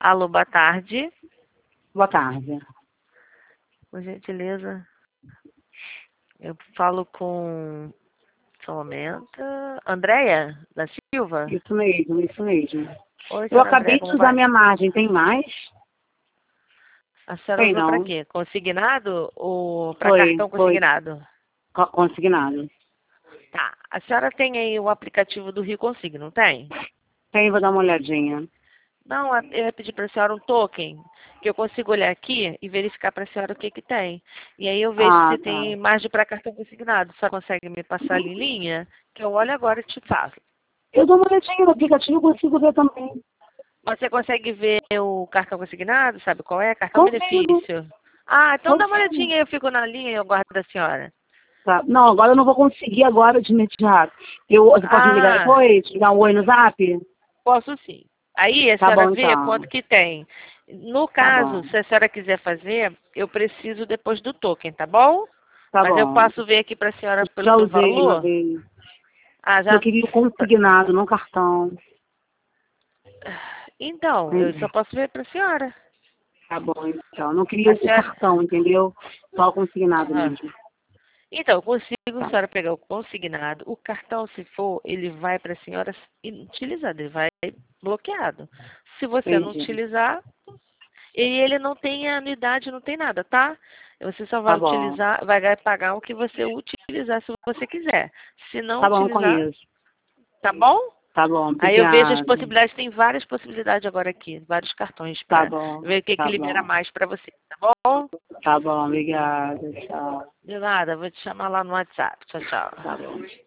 Alô, boa tarde. Boa tarde. Por gentileza, eu falo com... Só um momento. Andréia da Silva? Isso mesmo, isso mesmo. Oi, Eu senhora acabei Andréia, de como usar vai? minha margem, tem mais? A senhora Tem usou para não. quê? Consignado ou para Foi, cartão consignado? consignado. Tá. A senhora tem aí o aplicativo do Rio Consigo, não tem? Tem, vou dar uma olhadinha. Não, eu ia pedir para a senhora um token, que eu consigo olhar aqui e verificar para a senhora o que que tem. E aí eu vejo Ah, se tá. tem margem para cartão consignado. A senhora consegue me passar ali em linha? Que eu olho agora e te faço. Eu dou uma olhadinha no aplicativo, consigo ver também. Você consegue ver o cartão consignado? Sabe qual é? Cartão Consigo, benefício. Ah, então dá uma consigo. olhadinha, eu fico na linha e eu guardo a senhora. Tá. Não, agora eu não vou conseguir agora de imediato. Você pode me ligar Ah, depois? Me dar um oi no zap? posso sim. Aí a Tá senhora bom, vê então. quanto que tem. No Tá caso, bom. se a senhora quiser fazer, eu preciso depois do token, tá bom? Tá Mas eu bom. posso ver aqui para a senhora Já pelo usei uma valor. vez. Ah, Eu já. queria o consignado, não cartão. Então, eu só Entendi. posso ver para a senhora. Tá bom, então. Não queria A o senhora. cartão, entendeu? Só o consignado Aham. mesmo. Então, eu consigo a Tá, senhora pegar o consignado. O cartão, se for, ele vai para a senhora inutilizado, ele vai bloqueado. Se você não entendi. utilizar, e ele não tem anuidade, não tem nada, tá? Você só vai Tá bom. utilizar, vai pagar o que você utilizar se você quiser. Se não Tá bom com utilizar, isso. tá bom? Tá bom, Aí eu vejo as obrigada. possibilidades, tem várias possibilidades agora aqui, vários cartões Tá para bom, ver o que tá que libera bom. mais para você, tá bom? Tá bom, obrigada. Tchau. De nada, vou te chamar lá no WhatsApp. Tchau, Tá tchau. bom.